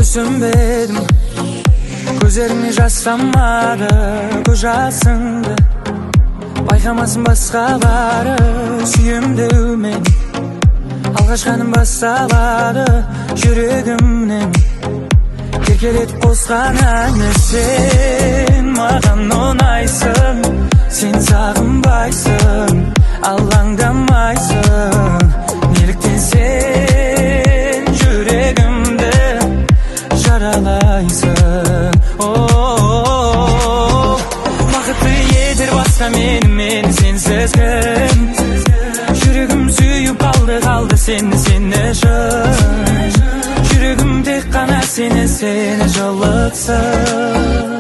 түсінбедім, көздеріңе жасамады көз жасыңды. Байқамасын басқалары сүйемдеумен, алғашқаным басталады жүрегімнен. Еркелет қосқан әні сен маған ұнайсың, сен сағынбайсың, алаңдамайсың. Неліктен сен жүрегімді жаралайсың? Бақытты етер басқа мені сенсіз кім? Жүрегім сүйіп қалды сені үшін. Жүрегім тек қана сені жолықсын.